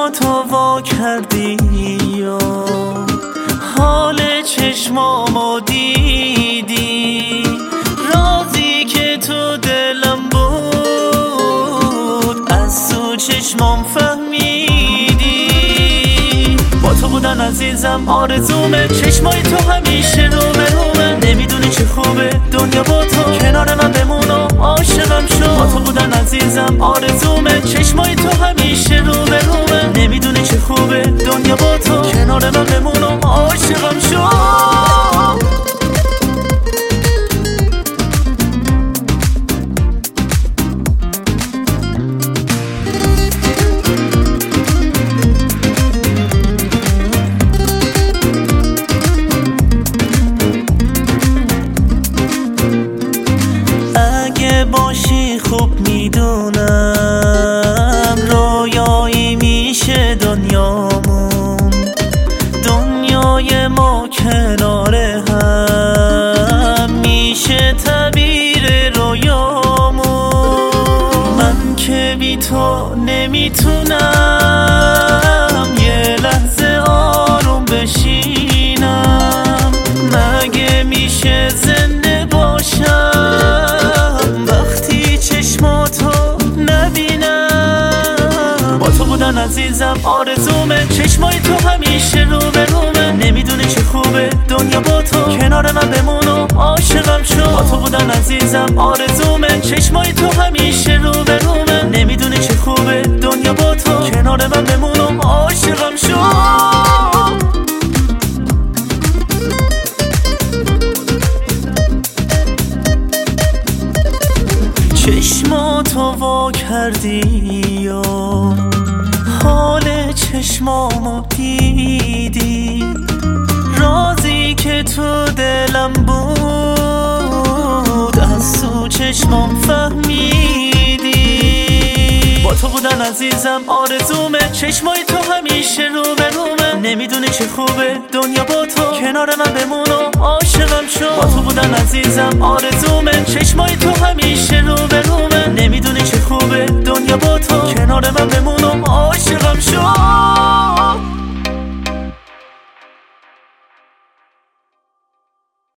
چشماتو وا کردی و حال چشمامو دیدی، رازی که تو دلم بود از تو چشمام فهمیدی. با تو بودن عزیزم آرزومه، چشمای تو همیشه رو به رومه. نمیدونی چه خوبه دنیا با تو، کنار من بمون و عاشقم شو. با تو بودن عزیزم آرزومه، چشمای تو همیشه رو به رومه. نمیدونی چه خوبه دنیا با تو، کنار من بمون و عاشقم شو. باشی خوب میدونم رویایی میشه دنیامون، دنیای ما کنار هم میشه تعبیر رویامون. من که بی تو نمیتونم یه لحظه آروم بشینم، مگه میشه زنده باشم چشماتو نبینم. با تو بودن عزیزم آرزومه، چشمای تو همیشه رو به رومه. نمیدونی چه خوبه دنیا با تو، کنار من بمون و عاشقم شو. با تو بودن عزیزم آرزومه، چشمای تو همیشه رو به رومه. نمیدونی چه خوبه دنیا با تو، کنار من بمون و عاشقم شو. چشماتو وا کردی و حال چشمامو دیدی، رازی که تو دلم بود از تو چشمام فهمیدی. با تو بودن عزیزم آرزومه، چشمای تو همیشه رو به رومه. نمیدونی چه خوبه دنیا با تو، کنار من بمون و عاشقم شو. با تو بودن عزیزم آرزومه، چشمای تو همیشه رو به رومه. نمیدونی چه خوبه دنیا با تو، کنار من بمون و عاشقم شو.